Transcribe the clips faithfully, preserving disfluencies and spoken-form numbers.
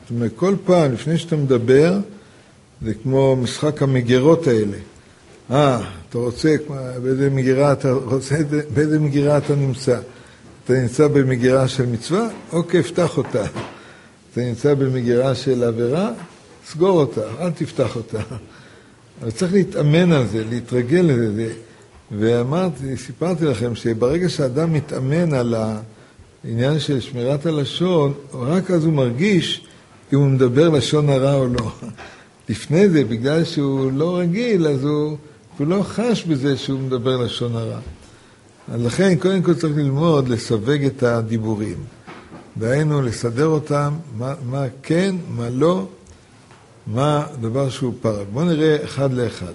זאת אומרת, כל פעם, לפני שאתה מדבר, זה כמו משחק המגירות האלה. אה, אתה רוצה, באיזה מגירה אתה רוצה, באיזה מגירה אתה נמצא? אתה נמצא במגירה של מצווה? אוקיי, פתח אותה. אתה נמצא במגירה של עבירה? סגור אותה, אל תפתח אותה. אבל צריך להתאמן על זה, להתרגל לזה. ואמרתי, סיפרתי לכם שברגע שאדם מתאמן על העניין של שמירת הלשון, רק אז הוא מרגיש אם הוא מדבר לשון הרע או לא. לפני זה, בגלל שהוא לא רגיל, אז הוא, הוא לא חש בזה שהוא מדבר לשון הרע. אז לכן, קודם כל צריך ללמוד, לסווג את הדיבורים. דהיינו, לסדר אותם, מה, מה כן, מה לא, מה דבר שהוא פרק. בואו נראה אחד לאחד.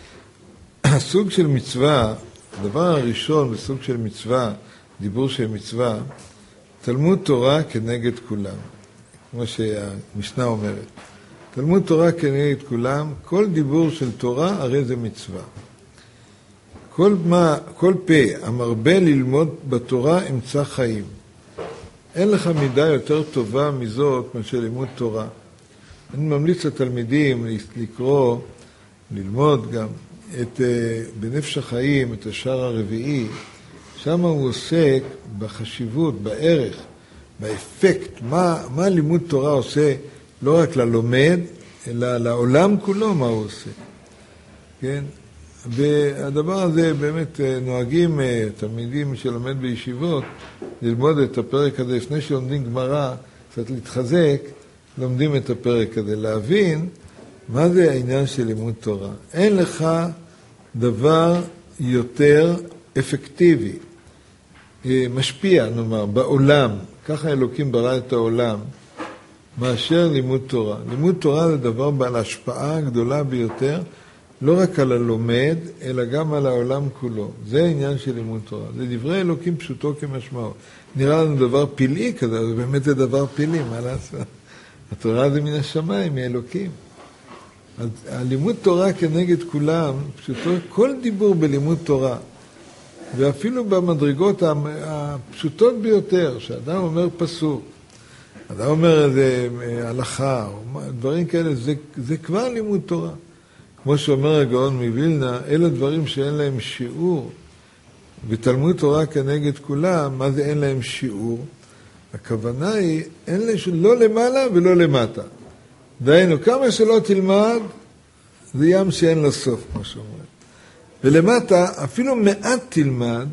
הסוג של מצווה, הדבר הראשון בסוג של מצווה, דיבור של מצווה, תלמוד תורה כנגד כולם, כמו שהמשנה אומרת. תלמוד תורה כנגד כולם, כל דיבור של תורה הרי זה מצווה. כל, מה, כל פה המרבה ללמוד בתורה אמצע חיים. אין לך מידה יותר טובה מזאת מאשר לימוד תורה. אני ממליץ לתלמידים לקרוא, ללמוד גם את, בנפש החיים, את השער הרביעי. שם הוא עוסק בחשיבות, בערך, באפקט, מה, מה לימוד תורה עושה לא רק ללומד, אלא לעולם כולו מה הוא עושה. כן? והדבר הזה באמת נוהגים תלמידים שלומד בישיבות ללמוד את הפרק הזה לפני שלומדים גמרא, קצת להתחזק, לומדים את הפרק הזה, להבין מה זה העניין של לימוד תורה. אין לך דבר יותר אפקטיבי, משפיע, נאמר, בעולם, ככה אלוקים ברא את העולם, מאשר לימוד תורה. לימוד תורה זה דבר בעל השפעה גדולה ביותר, לא רק על הלומד, אלא גם על העולם כולו. זה העניין של לימוד תורה. זה דברי אלוקים פשוטו כמשמעו. נראה לנו דבר פלאי כזה, זה באמת זה דבר פלאי, מה לעשות? התורה זה מן השמיים, מאלוקים. אז הלימוד תורה כנגד כולם, פשוטו, כל דיבור בלימוד תורה, ואפילו במדרגות הפשוטות ביותר, שאדם אומר פסוק, אדם אומר איזה הלכה, דברים כאלה, זה, זה כבר לימוד תורה. כמו שאומר הגאון מווילנה, אלה דברים שאין להם שיעור. בתלמוד תורה כנגד כולם, מה זה אין להם שיעור? הכוונה היא, אין להם לא למעלה ולא למטה. דהיינו, כמה שלא תלמד, זה ים שאין לו סוף, כמו שאומרים. ולמטה, אפילו מעט תלמד,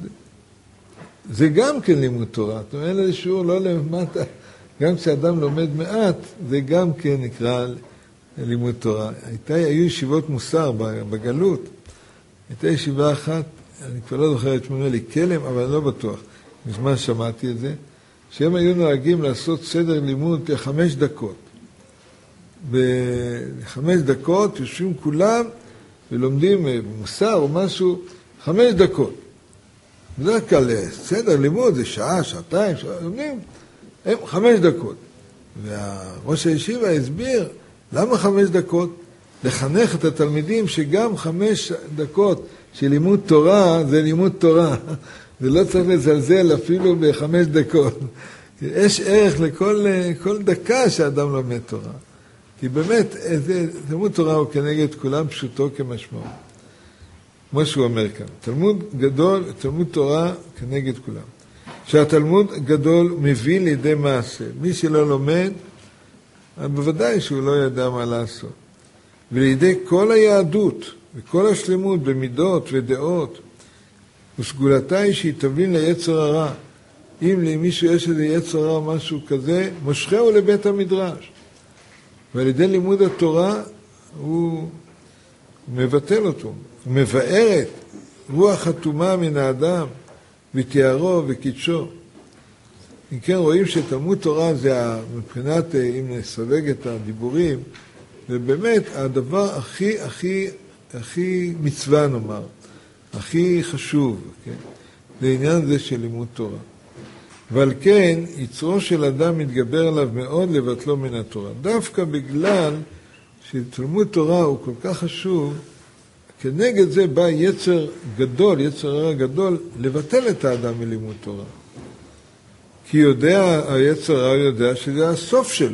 זה גם כן לימוד תורה. זאת אומרת, אין לזה שיעור לא למטה. גם כשאדם לומד מעט, זה גם כן נקרא לימוד תורה. הייתה, היו ישיבות מוסר בגלות. הייתה ישיבה אחת, אני כבר לא זוכר את שמונה לי, כלם, אבל אני לא בטוח. מזמן שמעתי את זה, שהם היו נוהגים לעשות סדר לימוד חמש דקות. בחמש דקות יושבים כולם ולומדים מוסר או משהו, חמש דקות. בדרך כלל סדר לימוד זה שעה, שעתיים, שעה, לומדים, הם חמש דקות. והראש הישיבה הסביר, למה חמש דקות? לחנך את התלמידים שגם חמש דקות של לימוד תורה זה לימוד תורה. זה לא צריך לזלזל אפילו בחמש דקות. יש ערך לכל כל דקה שאדם לומד תורה. כי באמת, זה, לימוד תורה הוא כנגד כולם פשוטו כמשמעו. כמו שהוא אומר כאן, תלמוד גדול, תלמוד תורה כנגד כולם. שהתלמוד גדול מביא לידי מעשה. מי שלא לומד, בוודאי שהוא לא ידע מה לעשות. ולידי כל היהדות וכל השלמות במידות ודעות, וסגולתה היא שהיא תבין ליצר הרע. אם למישהו יש איזה יצר הרע או משהו כזה, מושכהו לבית המדרש. ועל ידי לימוד התורה הוא מבטל אותו. הוא מבאר את רוח חתומה מן האדם, ותיארו וקידשו. אם כן רואים שתלמוד תורה זה מבחינת, אם נסווג את הדיבורים, זה באמת הדבר הכי, הכי, הכי מצווה נאמר, הכי חשוב, כן? לעניין זה של לימוד תורה. ועל כן, יצרו של אדם מתגבר עליו מאוד לבטלו מן התורה. דווקא בגלל שתלמוד תורה הוא כל כך חשוב, כנגד זה בא יצר גדול, יצר הרע גדול, לבטל את האדם מלימוד תורה. כי יודע, היצר הרע יודע שזה הסוף שלו.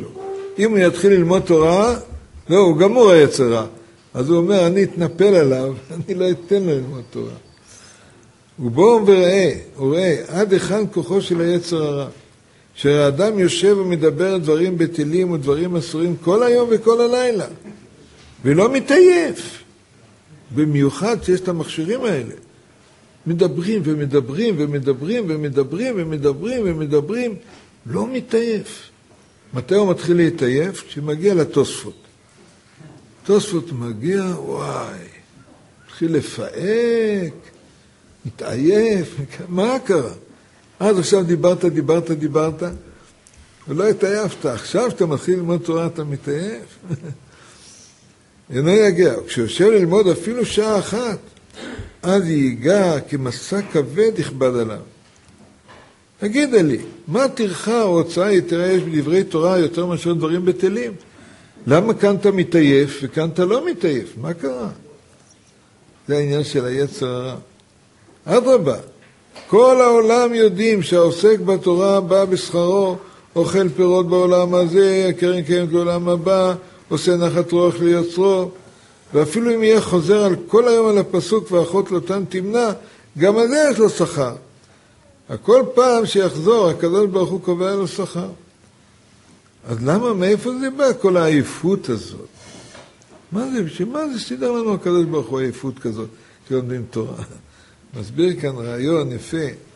אם הוא יתחיל ללמוד תורה, לא, הוא גמור היצר הרע. אז הוא אומר, אני אתנפל עליו, אני לא אתן לו ללמוד תורה. ובואו וראה, וראה, עד היכן כוחו של היצר הרע. שהאדם יושב ומדבר דברים בטלים ודברים אסורים כל היום וכל הלילה, ולא מתעייף. במיוחד שיש את המכשירים האלה. מדברים ומדברים ומדברים ומדברים ומדברים ומדברים, לא מתעייף. מתי הוא מתחיל להתעייף? כשמגיע לתוספות. תוספות מגיע, וואי, מתחיל לפעק, מתעייף, מה קרה? אז עכשיו דיברת, דיברת, דיברת, ולא התעייפת. עכשיו שאתה מתחיל ללמוד תורה, אתה מתעייף. אינו יגיע. כשיושב ללמוד אפילו שעה אחת, אז ייגע כמסע כבד יכבד עליו. תגידה לי, מה טרחה או הוצאה יתרה יש בדברי תורה יותר מאשר דברים בטלים? למה כאן אתה מתעייף וכאן אתה לא מתעייף? מה קרה? זה העניין של היצר הרע. אדרבה, כל העולם יודעים שהעוסק בתורה בא בשכרו, אוכל פירות בעולם הזה, הקרן קיימת לעולם הבא, עושה נחת רוח ליוצרו, ואפילו אם יהיה חוזר על כל היום על הפסוק ואחות לוטן תמנע, גם על זה יש לו שכר. הכל פעם שיחזור, הקדוש ברוך הוא קובע לו שכר. אז למה, מאיפה זה בא כל העייפות הזאת? מה זה, שמה זה שתדע לנו הקדוש ברוך הוא העייפות כזאת, שלומדים תורה? מסביר כאן רעיון יפה.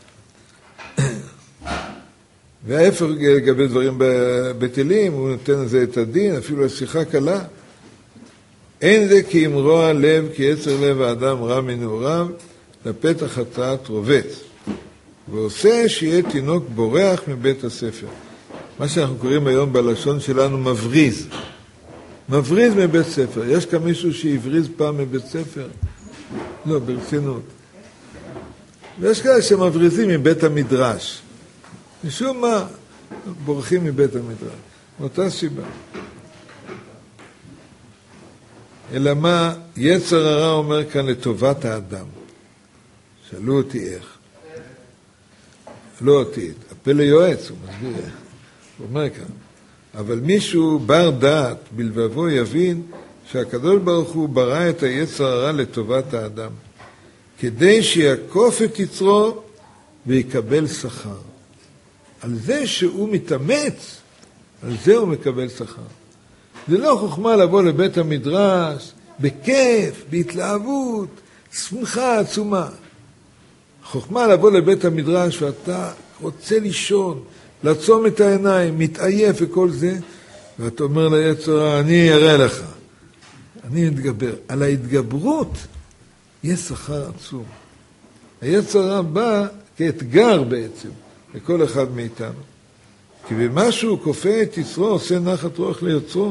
וההפך לגבי דברים בטלים, הוא נותן לזה את הדין, אפילו השיחה קלה. אין זה כי אם רוע לב, כי יצר לב האדם רע מנעוריו, לפתח חטאת רובץ. ועושה שיהיה תינוק בורח מבית הספר. מה שאנחנו קוראים היום בלשון שלנו מבריז. מבריז מבית ספר. יש כאן מישהו שהבריז פעם מבית ספר? לא, ברצינות. ויש כאלה שמבריזים מבית המדרש. משום מה, בורחים מבית המדרש. מאותה סיבה. אלא מה, יצר הרע אומר כאן לטובת האדם. שאלו אותי איך. לא אותי, הפלא יועץ, הוא מסביר. הוא אומר כאן. אבל מישהו בר דעת בלבבו יבין שהקדוש ברוך הוא ברא את היצר הרע לטובת האדם. כדי שיעקוף את יצרו ויקבל שכר. על זה שהוא מתאמץ, על זה הוא מקבל שכר. זה לא חוכמה לבוא לבית המדרש, בכיף, בהתלהבות, שמחה עצומה. חוכמה לבוא לבית המדרש ואתה רוצה לישון, לעצום את העיניים, מתעייף וכל זה, ואתה אומר ליצר, אני אראה לך. אני אתגבר. על ההתגברות יש שכר עצום. היצר הרע בא כאתגר בעצם לכל אחד מאיתנו. כי במשהו כופה את יצרו, עושה נחת רוח ליוצרו.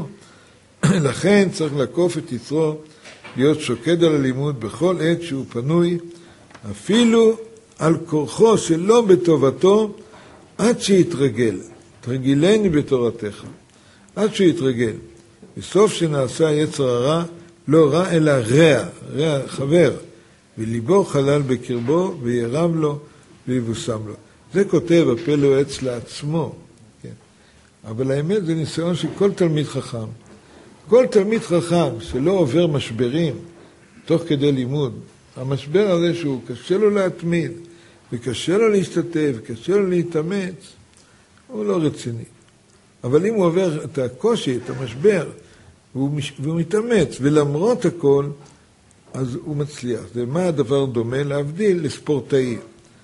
לכן צריך לקוף את יצרו, להיות שוקד על הלימוד בכל עת שהוא פנוי, אפילו על כורחו שלא בטובתו, עד שיתרגל. תרגילני בתורתך. עד שיתרגל. בסוף שנעשה יצר הרע, לא רע אלא רע, רע חבר, וליבו חלל בקרבו, וירם לו, ויבוסם לו. זה כותב הפלא יועץ לעצמו. כן. אבל האמת זה ניסיון של כל תלמיד חכם. כל תלמיד חכם שלא עובר משברים תוך כדי לימוד, המשבר הזה שהוא קשה לו להתמיד, וקשה לו להשתתף, וקשה לו להתאמץ, הוא לא רציני. אבל אם הוא עובר את הקושי, את המשבר, והוא, והוא מתאמץ, ולמרות הכל, אז הוא מצליח. זה מה הדבר דומה להבדיל לספורטאי.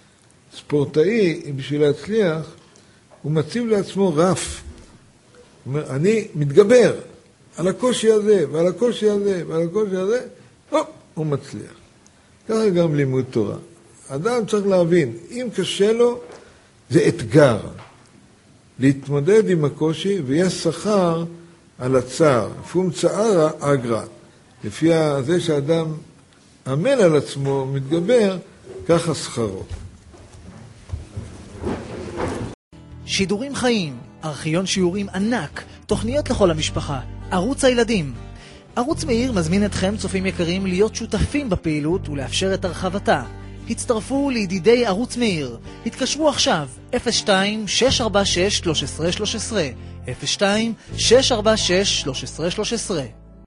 ספורטאי, בשביל להצליח, הוא מציב לעצמו רף. הוא אומר, אני מתגבר על הקושי הזה, ועל הקושי הזה, ועל הקושי הזה, הופ, הוא מצליח. ככה גם לימוד תורה. אדם צריך להבין, אם קשה לו, זה אתגר. להתמודד עם הקושי, ויש שכר על הצער. פום צערה אגרא. לפי זה שאדם עמל על עצמו, מתגבר, ככה שכרו. שידורים חיים, ארכיון שיעורים ענק, תוכניות לכל המשפחה, ערוץ הילדים. ערוץ מאיר מזמין אתכם, צופים יקרים, להיות שותפים בפעילות ולאפשר את הרחבתה. הצטרפו לידידי ערוץ מאיר. התקשרו עכשיו אפס שתיים שש ארבע שש שלוש עשרה שלוש עשרה אפס שתיים שש ארבע שש שלוש עשרה שלוש עשרה.